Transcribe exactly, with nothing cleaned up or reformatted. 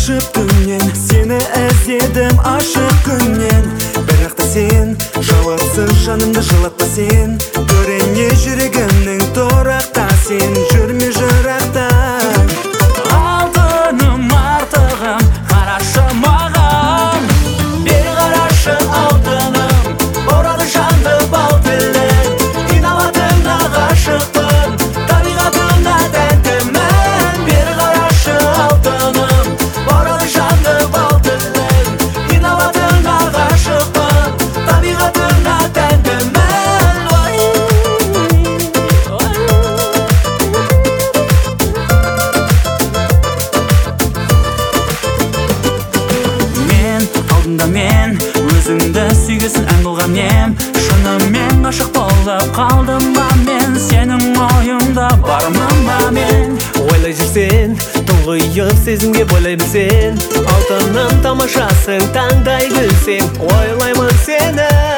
ашып түннен, сені іздедім ашық күннен. Бірақ та сен жауапсыз жанымды жылатпа сен. Көріне жүрегімнің торақта, сен жүрме жырақта. Алтыным артығым, қарашы маған. Бері қарашы алтыным, орады жанды бал тілін. Инабатыңа ғашықпын, табиғатыңа тәнтімін. Бері қарашы алтыным, орады жанды бал тілін. Инабатыңа ғашықпын, табиғатыңа тәнтімін. Мен өзіңді сүйгесін ән болған ем. Шынымен ғашық болып қалдым ба мен, сенің ойыңда бармын ба мен. Ойлай жүрсен, тұңғиып сезімге бойлай білсен. Алтыным тамашасың, таңдай гүлсен. Ойлаймын сені